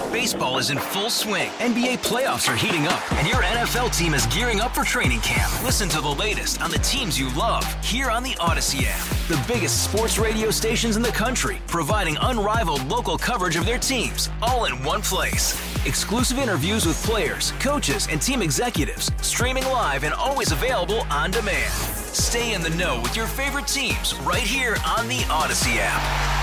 Baseball is in full swing. NBA playoffs are heating up, and your NFL team is gearing up for training camp. Listen to the latest on the teams you love here on the Odyssey app. The biggest sports radio stations in the country, providing unrivaled local coverage of their teams, all in one place. Exclusive interviews with players, coaches, and team executives, streaming live and always available on demand. Stay in the know with your favorite teams right here on the Odyssey app.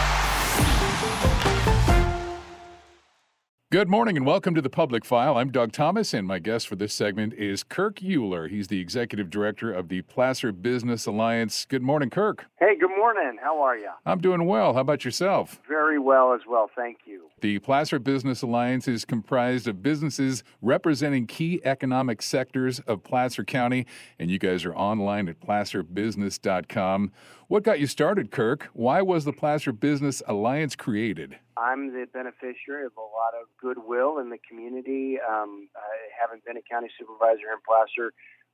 Good morning and welcome to the Public File. I'm Doug Thomas, and my guest for this segment is Kirk Uhler. He's the Executive Director of the Placer Business Alliance. Good morning, Kirk. Hey, good morning. How are you? I'm doing well. How about yourself? Very well as well, thank you. The Placer Business Alliance is comprised of businesses representing key economic sectors of Placer County, and you guys are online at placerbusiness.com. What got you started, Kirk? Why was the Placer Business Alliance created? I'm the beneficiary of a lot of goodwill in the community. Having been a county supervisor in Placer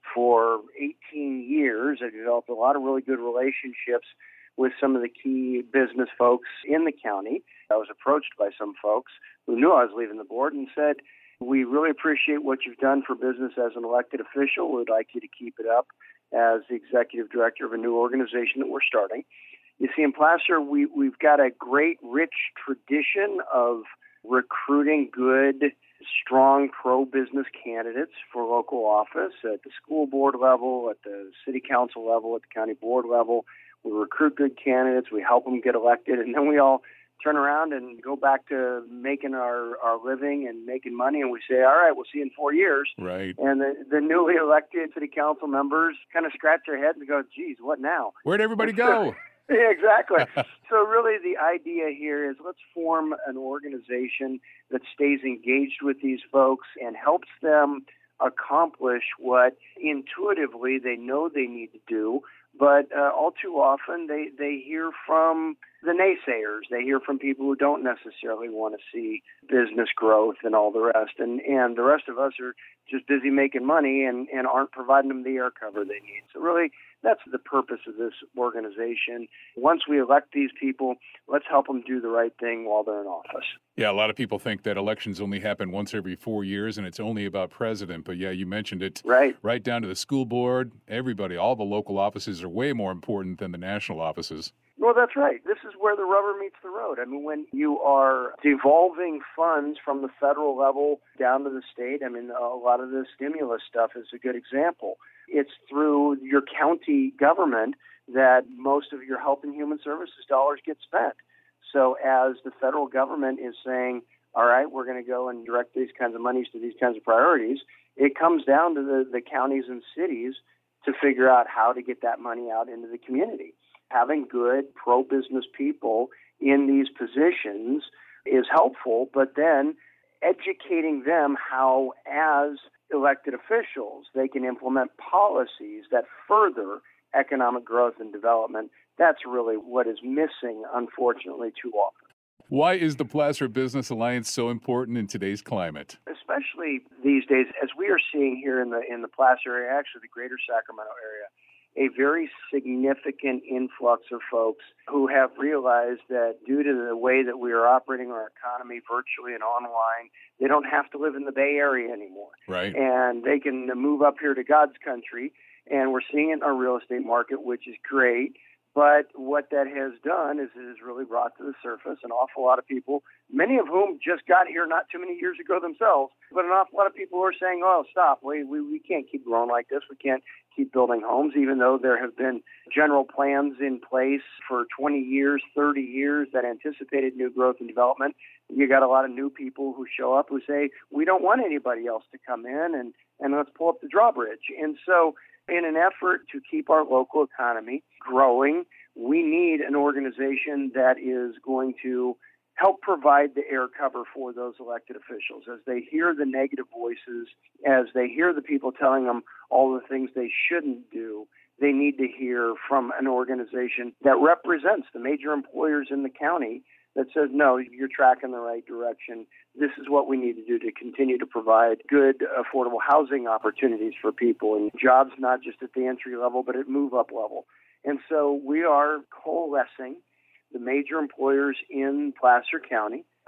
for 18 years, I developed a lot of really good relationships with some of the key business folks in the county. I was approached by some folks who knew I was leaving the board and said, "We really appreciate what you've done for business as an elected official. We'd like you to keep it up as the executive director of a new organization that we're starting." You see, in Placer, we've got a great, rich tradition of recruiting good, strong pro-business candidates for local office at the school board level, at the city council level, at the county board level. We recruit good candidates, we help them get elected, and then we all turn around and go back to making our living and making money, and we say, all right, we'll see you in 4 years. Right. And the newly elected city council members kind of scratch their heads and go, geez, what now? Where'd everybody go? Yeah, exactly. So really the idea here is let's form an organization that stays engaged with these folks and helps them accomplish what intuitively they know they need to do. But all too often they hear from the naysayers. They hear from people who don't necessarily want to see business growth and all the rest. And the rest of us are just busy making money and aren't providing them the air cover they need. So really, that's the purpose of this organization. Once we elect these people, let's help them do the right thing while they're in office. Yeah, a lot of people think that elections only happen once every 4 years and it's only about president. But yeah, you mentioned it. Right down to the school board, everybody, all the local offices are way more important than the national offices. Well, that's right. This is where the rubber meets the road. I mean, when you are devolving funds from the federal level down to the state, I mean, a lot of the stimulus stuff is a good example. It's through your county government that most of your health and human services dollars get spent. So as the federal government is saying, all right, we're going to go and direct these kinds of monies to these kinds of priorities, it comes down to the counties and cities to figure out how to get that money out into the community. Having good pro-business people in these positions is helpful, but then educating them how, as elected officials, they can implement policies that further economic growth and development. That's really what is missing, unfortunately, too often. Why is the Placer Business Alliance so important in today's climate? Especially these days, as we are seeing here in the Placer area, actually the greater Sacramento area, a very significant influx of folks who have realized that due to the way that we are operating our economy virtually and online, they don't have to live in the Bay Area anymore. Right. And they can move up here to God's country, and we're seeing it in our real estate market, which is great. But what that has done is it has really brought to the surface an awful lot of people, many of whom just got here not too many years ago themselves, but an awful lot of people who are saying, oh, stop, we can't keep growing like this. We can't keep building homes, even though there have been general plans in place for 20 years, 30 years that anticipated new growth and development. You got a lot of new people who show up who say, we don't want anybody else to come in and let's pull up the drawbridge. And so in an effort to keep our local economy growing, we need an organization that is going to help provide the air cover for those elected officials. As they hear the negative voices, as they hear the people telling them all the things they shouldn't do, they need to hear from an organization that represents the major employers in the county that says, no, you're tracking the right direction. This is what we need to do to continue to provide good, affordable housing opportunities for people and jobs, not just at the entry level, but at move-up level. And so we are coalescing the major employers in Placer County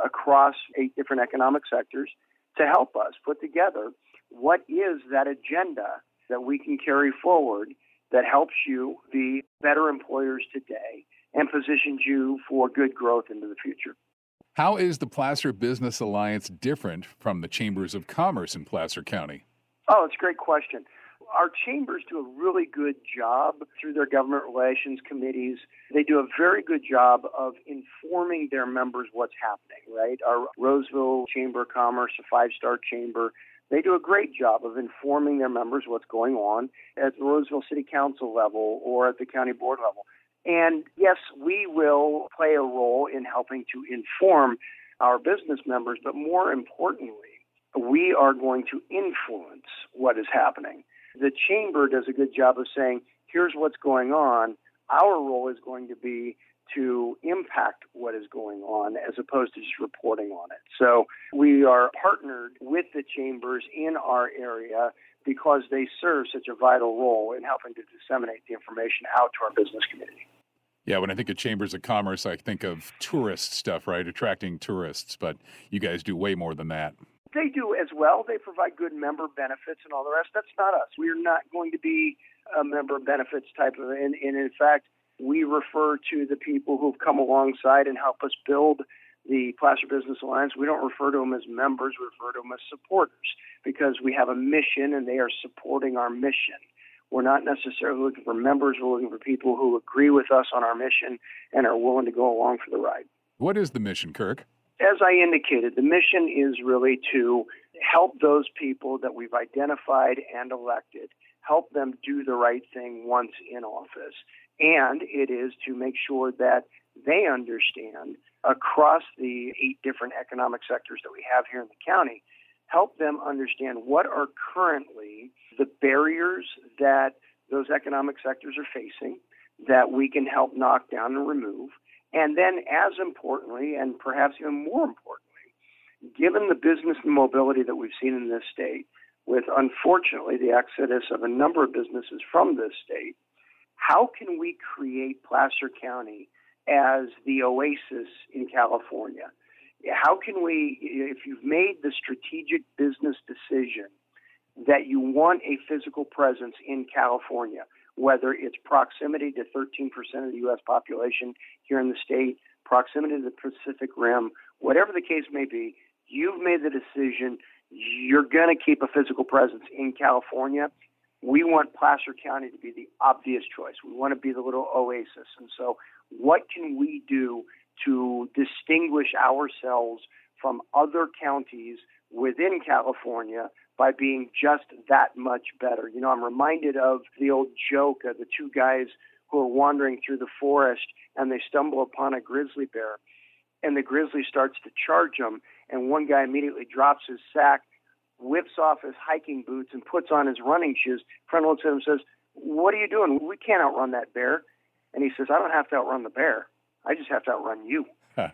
across 8 different economic sectors to help us put together what is that agenda that we can carry forward that helps you be better employers today and positions you for good growth into the future. How is the Placer Business Alliance different from the Chambers of Commerce in Placer County? Oh, it's a great question. Our chambers do a really good job through their government relations committees. They do a very good job of informing their members what's happening, right? Our Roseville Chamber of Commerce, a 5-star chamber, they do a great job of informing their members what's going on at the Roseville City Council level or at the county board level. And yes, we will play a role in helping to inform our business members, but more importantly, we are going to influence what is happening. The chamber does a good job of saying, here's what's going on. Our role is going to be to impact what is going on as opposed to just reporting on it. So we are partnered with the chambers in our area because they serve such a vital role in helping to disseminate the information out to our business community. Yeah, when I think of Chambers of Commerce, I think of tourist stuff, right? Attracting tourists, but you guys do way more than that. They do as well. They provide good member benefits and all the rest. That's not us. We're not going to be a member benefits type of, and in fact, we refer to the people who've come alongside and help us build the Placer Business Alliance. We don't refer to them as members. We refer to them as supporters because we have a mission and they are supporting our mission. We're not necessarily looking for members. We're looking for people who agree with us on our mission and are willing to go along for the ride. What is the mission, Kirk? As I indicated, the mission is really to help those people that we've identified and elected, help them do the right thing once in office. And it is to make sure that they understand across the 8 different economic sectors that we have here in the county, help them understand what are currently the barriers that those economic sectors are facing that we can help knock down and remove. And then as importantly, and perhaps even more importantly, given the business mobility that we've seen in this state, with unfortunately the exodus of a number of businesses from this state, how can we create Placer County as the oasis in California? How can we, if you've made the strategic business decision that you want a physical presence in California, whether it's proximity to 13% of the U.S. population here in the state, proximity to the Pacific Rim, whatever the case may be, you've made the decision you're going to keep a physical presence in California. We want Placer County to be the obvious choice. We want to be the little oasis. And so what can we do to distinguish ourselves from other counties within California by being just that much better? You know, I'm reminded of the old joke of the 2 guys who are wandering through the forest and they stumble upon a grizzly bear. And the grizzly starts to charge them, and one guy immediately drops his sack, whips off his hiking boots, and puts on his running shoes. Friend looks at him and says, "What are you doing? We can't outrun that bear." And he says, "I don't have to outrun the bear. I just have to outrun you."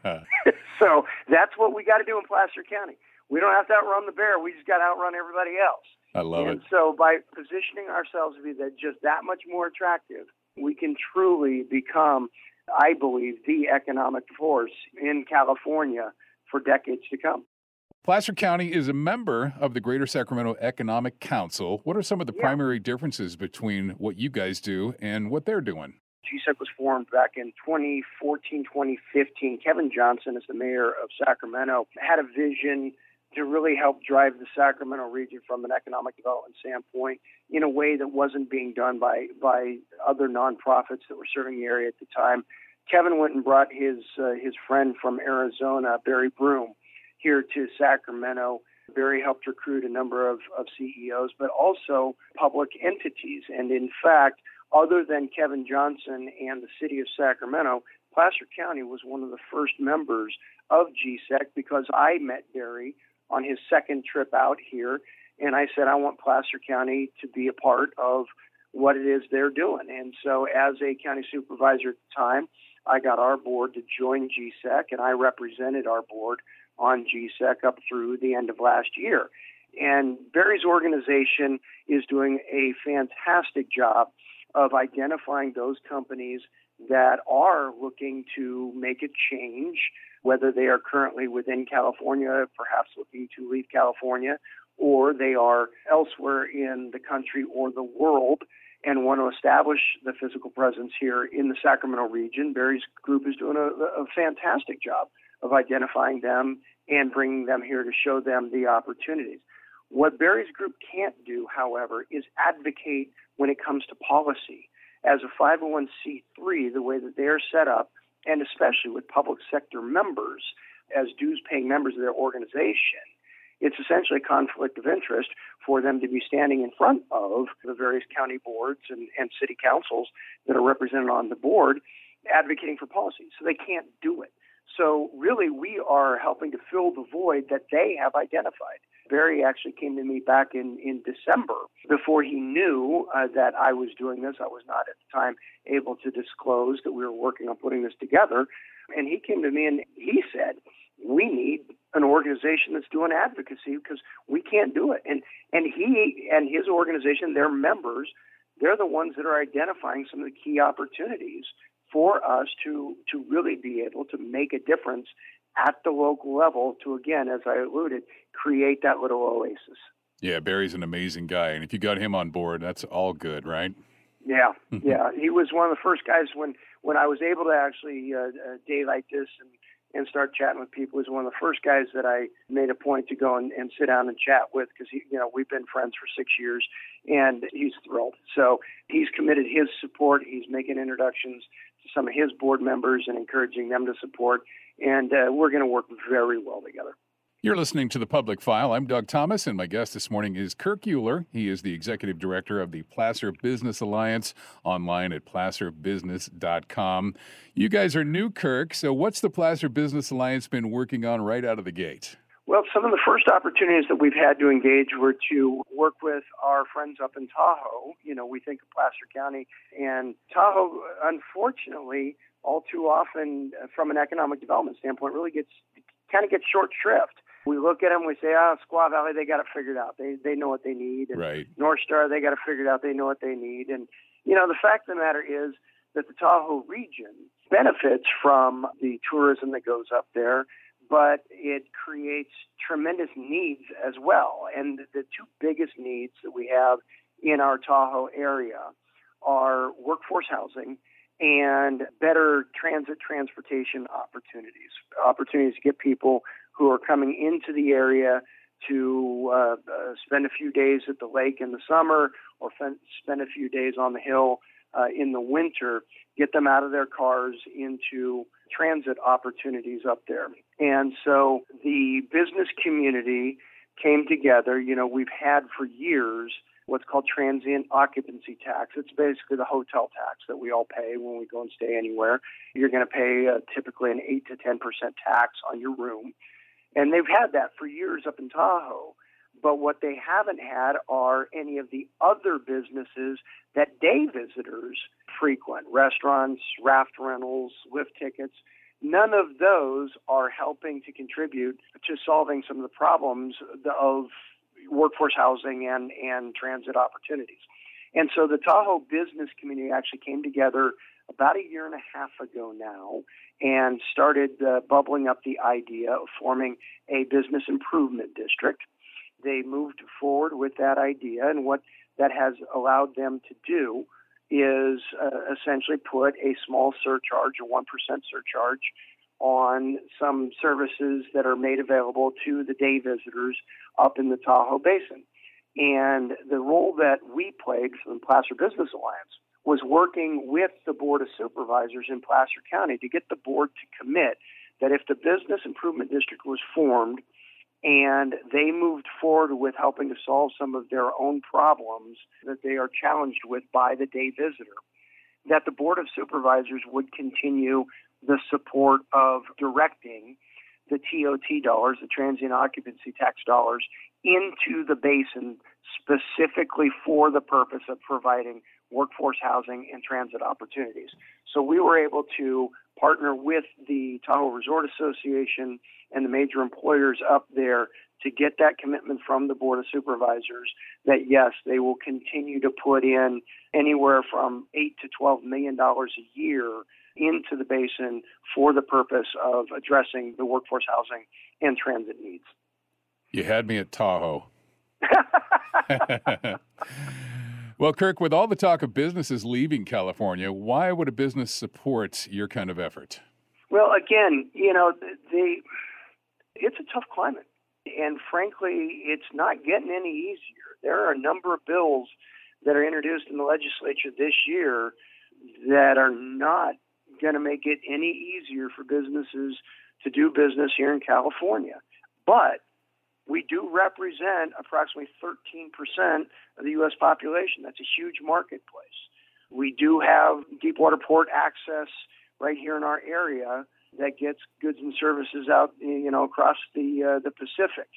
So that's what we got to do in Placer County. We don't have to outrun the bear. We just got to outrun everybody else. I love it. And so by positioning ourselves to be just that much more attractive, we can truly become, I believe, the economic force in California for decades to come. Placer County is a member of the Greater Sacramento Economic Council. What are some of the primary differences between what you guys do and what they're doing? GSEC was formed back in 2014, 2015. Kevin Johnson, as the mayor of Sacramento, had a vision to really help drive the Sacramento region from an economic development standpoint in a way that wasn't being done by other nonprofits that were serving the area at the time. Kevin went and brought his friend from Arizona, Barry Broom, here to Sacramento. Barry helped recruit a number of CEOs, but also public entities. And in fact, other than Kevin Johnson and the city of Sacramento, Placer County was one of the first members of GSEC because I met Barry on his second trip out here, and I said, I want Placer County to be a part of what it is they're doing. And so as a county supervisor at the time, I got our board to join GSEC, and I represented our board on GSEC up through the end of last year. And Barry's organization is doing a fantastic job of identifying those companies that are looking to make a change, whether they are currently within California, perhaps looking to leave California, or they are elsewhere in the country or the world and want to establish the physical presence here in the Sacramento region. Barry's group is doing a fantastic job of identifying them and bringing them here to show them the opportunities. What Barry's group can't do, however, is advocate when it comes to policy. As a 501c3, the way that they are set up, and especially with public sector members as dues-paying members of their organization, it's essentially a conflict of interest for them to be standing in front of the various county boards and city councils that are represented on the board advocating for policy. So they can't do it. So really, we are helping to fill the void that they have identified. Barry actually came to me back in December before he knew that I was doing this. I was not at the time able to disclose that we were working on putting this together. And he came to me and he said, we need an organization that's doing advocacy because we can't do it. And he and his organization, their members, they're the ones that are identifying some of the key opportunities for us to really be able to make a difference at the local level to, again, as I alluded, create that little oasis. Yeah, Barry's an amazing guy. And if you got him on board, that's all good, right? Yeah, yeah. He was one of the first guys when I was able to actually daylight this and start chatting with people. He was one of the first guys that I made a point to go and sit down and chat with because, we've been friends for 6 years, and he's thrilled. So he's committed his support. He's making introductions to some of his board members and encouraging them to support, and we're going to work very well together. You're listening to The Public File. I'm Doug Thomas, and my guest this morning is Kirk Euler. He is the executive director of the Placer Business Alliance, online at placerbusiness.com. You guys are new, Kirk, so what's the Placer Business Alliance been working on right out of the gate? Well, some of the first opportunities that we've had to engage were to work with our friends up in Tahoe. We think of Placer County, and Tahoe, unfortunately, all too often, from an economic development standpoint, really gets short shrift. We look at them, we say, Squaw Valley, they got it figured out. They know what they need. And right. North Star, they got it figured out. They know what they need. And, the fact of the matter is that the Tahoe region benefits from the tourism that goes up there, but it creates tremendous needs as well. And the two biggest needs that we have in our Tahoe area are workforce housing and better transportation opportunities to get people who are coming into the area to spend a few days at the lake in the summer or spend a few days on the hill in the winter, get them out of their cars into transit opportunities up there. And so the business community came together. We've had for years what's called transient occupancy tax. It's basically the hotel tax that we all pay when we go and stay anywhere. You're going to pay typically an 8 to 10% tax on your room. And they've had that for years up in Tahoe. But what they haven't had are any of the other businesses that day visitors frequent, restaurants, raft rentals, lift tickets. None of those are helping to contribute to solving some of the problems of workforce housing and transit opportunities. And so the Tahoe business community actually came together about a year and a half ago now and started bubbling up the idea of forming a business improvement district. They moved forward with that idea, and what that has allowed them to do is essentially put a small surcharge, a 1% surcharge, on some services that are made available to the day visitors up in the Tahoe Basin. And the role that we played from the Placer Business Alliance was working with the Board of Supervisors in Placer County to get the board to commit that if the Business Improvement District was formed and they moved forward with helping to solve some of their own problems that they are challenged with by the day visitor, that the Board of Supervisors would continue the support of directing the TOT dollars, the transient occupancy tax dollars, into the basin specifically for the purpose of providing workforce housing and transit opportunities. So we were able to partner with the Tahoe Resort Association and the major employers up there to get that commitment from the Board of Supervisors that, yes, they will continue to put in anywhere from $8 to $12 million a year into the basin for the purpose of addressing the workforce housing and transit needs. You had me at Tahoe. Well, Kirk, with all the talk of businesses leaving California, why would a business support your kind of effort? Well, again, it's a tough climate. And frankly, it's not getting any easier. There are a number of bills that are introduced in the legislature this year that are not going to make it any easier for businesses to do business here in California. But we do represent approximately 13% of the U.S. population. That's a huge marketplace. We do have deepwater port access right here in our area that gets goods and services out, across the Pacific.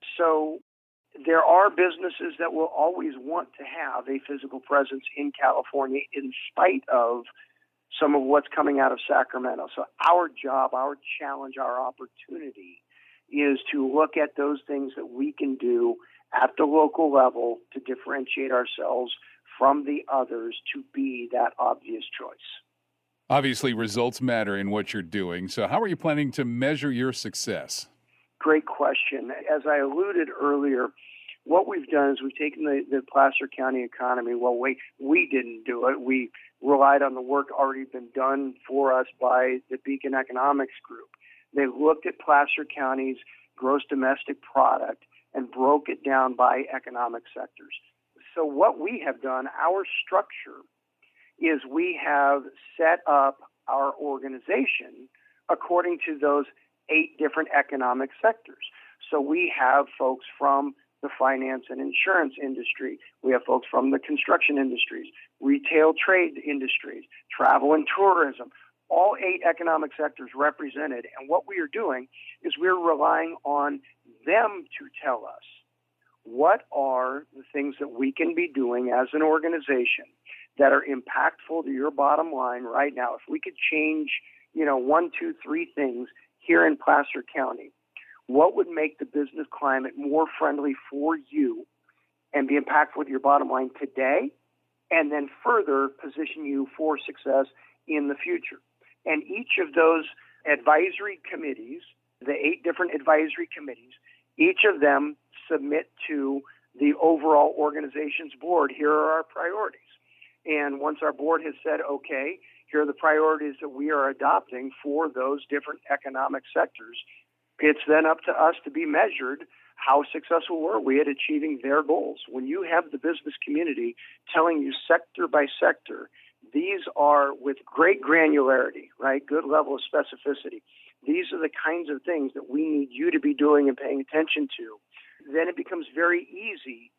So there are businesses that will always want to have a physical presence in California in spite of some of what's coming out of Sacramento. So our job, our challenge, our opportunity is to look at those things that we can do at the local level to differentiate ourselves from the others to be that obvious choice. Obviously, results matter in what you're doing. So how are you planning to measure your success? Great question. As I alluded earlier, what we've done is we've taken the Placer County economy. Well, we didn't do it. We relied on the work already been done for us by the Beacon Economics Group. They looked at Placer County's gross domestic product and broke it down by economic sectors. So what we have done, our structure, is we have set up our organization according to those 8 different economic sectors. So we have folks from the finance and insurance industry. We have folks from the construction industries, retail trade industries, travel and tourism, all 8 economic sectors represented. And what we are doing is we're relying on them to tell us what are the things that we can be doing as an organization that are impactful to your bottom line right now. If we could change, 1, 2, 3 things here in Placer County, what would make the business climate more friendly for you and be impactful to your bottom line today, and then further position you for success in the future? And each of those advisory committees, the 8 different advisory committees, each of them submit to the overall organization's board, here are our priorities. And once our board has said, okay, here are the priorities that we are adopting for those different economic sectors, it's then up to us to be measured how successful were we at achieving their goals. When you have the business community telling you sector by sector, these are with great granularity, right? Good level of specificity. These are the kinds of things that we need you to be doing and paying attention to. Then it becomes very easy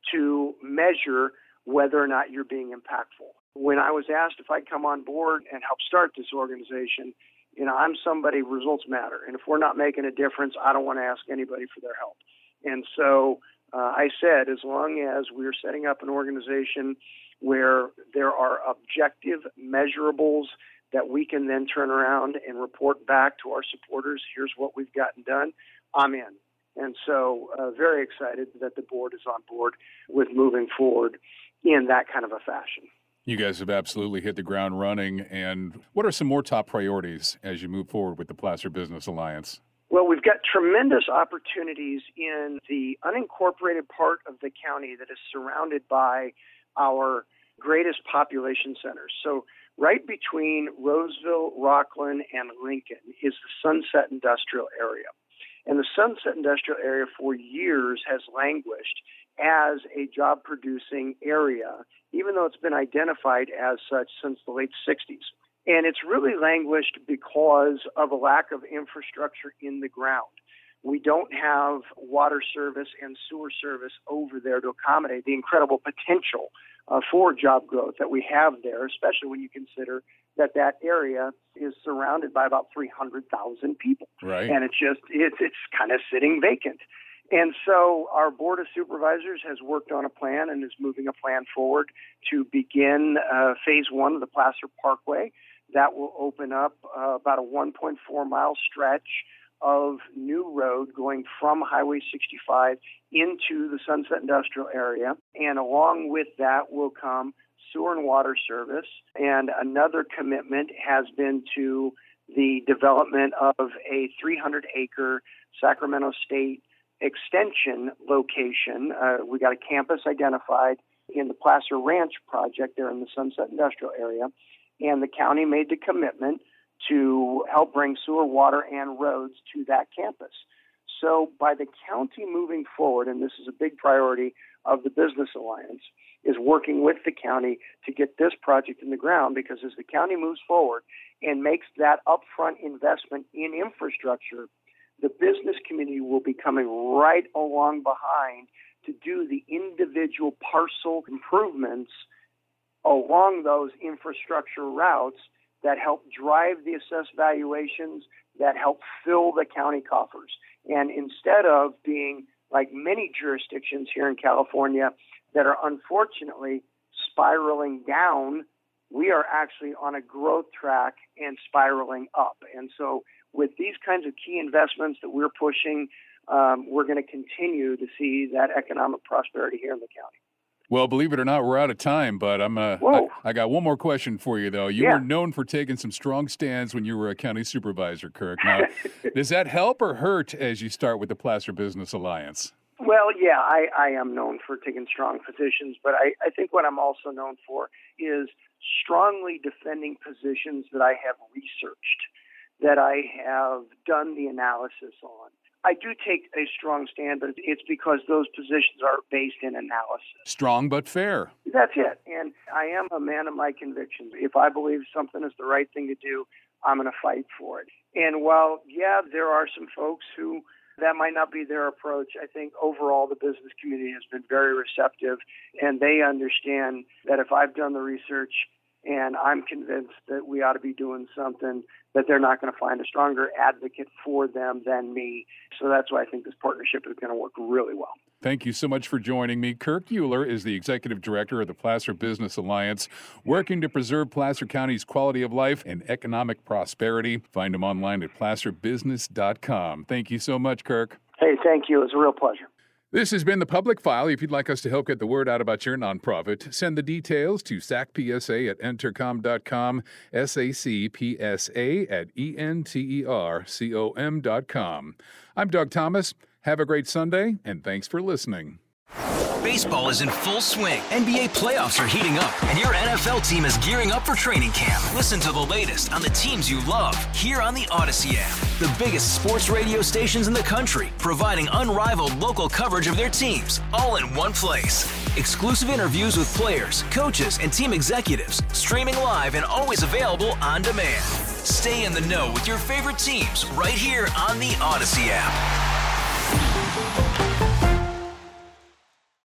to measure whether or not you're being impactful. When I was asked if I'd come on board and help start this organization, I'm somebody, results matter. And if we're not making a difference, I don't want to ask anybody for their help. And so I said, as long as we're setting up an organization where there are objective measurables that we can then turn around and report back to our supporters, here's what we've gotten done, I'm in. And so very excited that the board is on board with moving forward in that kind of a fashion. You guys have absolutely hit the ground running. And what are some more top priorities as you move forward with the Placer Business Alliance? Well, we've got tremendous opportunities in the unincorporated part of the county that is surrounded by our greatest population centers. So right between Roseville, Rockland, and Lincoln is the Sunset Industrial Area. And the Sunset Industrial Area for years has languished as a job-producing area, even though it's been identified as such since the late 60s. And it's really languished because of a lack of infrastructure in the ground. We don't have water service and sewer service over there to accommodate the incredible potential for job growth that we have there, especially when you consider that that area is surrounded by about 300,000 people. Right. And it's kind of sitting vacant. And so our Board of Supervisors has worked on a plan and is moving a plan forward to begin Phase 1 of the Placer Parkway. That will open up about a 1.4-mile stretch of new road going from Highway 65 into the Sunset Industrial area. And along with that will come sewer and water service. And another commitment has been to the development of a 300-acre Sacramento State extension location. We got a campus identified in the Placer Ranch project there in the Sunset Industrial area. And the county made the commitment to help bring sewer, water, and roads to that campus. So by the county moving forward, and this is a big priority of the Business Alliance, is working with the county to get this project in the ground, because as the county moves forward and makes that upfront investment in infrastructure, the business community will be coming right along behind to do the individual parcel improvements along those infrastructure routes that help drive the assessed valuations, that help fill the county coffers. And instead of being like many jurisdictions here in California that are unfortunately spiraling down, we are actually on a growth track and spiraling up. And so with these kinds of key investments that we're pushing, we're going to continue to see that economic prosperity here in the county. Well, believe it or not, we're out of time, but I got one more question for you, though. You were known for taking some strong stands when you were a county supervisor, Kirk. Now, does that help or hurt as you start with the Placer Business Alliance? Well, yeah, I am known for taking strong positions, but I think what I'm also known for is strongly defending positions that I have researched, that I have done the analysis on. I do take a strong stand, but it's because those positions are based in analysis. Strong but fair. That's it. And I am a man of my convictions. If I believe something is the right thing to do, I'm going to fight for it. And while, there are some folks who that might not be their approach, I think overall the business community has been very receptive, and they understand that if I've done the research and I'm convinced that we ought to be doing something, that they're not going to find a stronger advocate for them than me. So that's why I think this partnership is going to work really well. Thank you so much for joining me. Kirk Euler is the Executive Director of the Placer Business Alliance, working to preserve Placer County's quality of life and economic prosperity. Find him online at placerbusiness.com. Thank you so much, Kirk. Hey, thank you. It was a real pleasure. This has been The Public File. If you'd like us to help get the word out about your nonprofit, send the details to sacpsa@entercom.com, sacpsa@entercom.com. I'm Doug Thomas. Have a great Sunday, and thanks for listening. Baseball is in full swing. NBA playoffs are heating up, and your NFL team is gearing up for training camp. Listen to the latest on the teams you love here on the Odyssey app. The biggest sports radio stations in the country, providing unrivaled local coverage of their teams, all in one place. Exclusive interviews with players, coaches, and team executives, streaming live and always available on demand. Stay in the know with your favorite teams right here on the Odyssey app.